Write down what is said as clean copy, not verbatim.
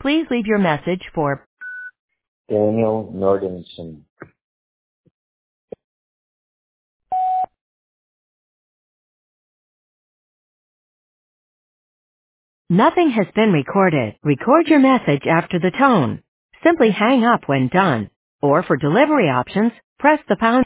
Please leave your message for Daniel Nordenson. Nothing has been recorded. Record your message after the tone. Simply hang up when done. Or for delivery options, press the pound